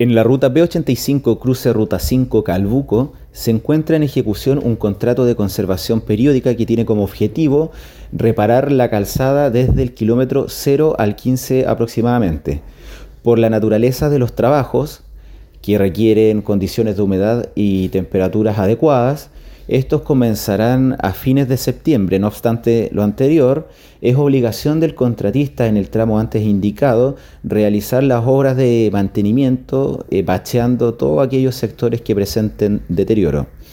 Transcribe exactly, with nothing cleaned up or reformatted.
En la ruta P ochenta y cinco cruce ruta cinco Calbuco se encuentra en ejecución un contrato de conservación periódica que tiene como objetivo reparar la calzada desde el kilómetro cero al quince aproximadamente. Por la naturaleza de los trabajos, que requieren condiciones de humedad y temperaturas adecuadas, estos comenzarán a fines de septiembre. No obstante lo anterior, es obligación del contratista en el tramo antes indicado realizar las obras de mantenimiento, eh, bacheando todos aquellos sectores que presenten deterioro.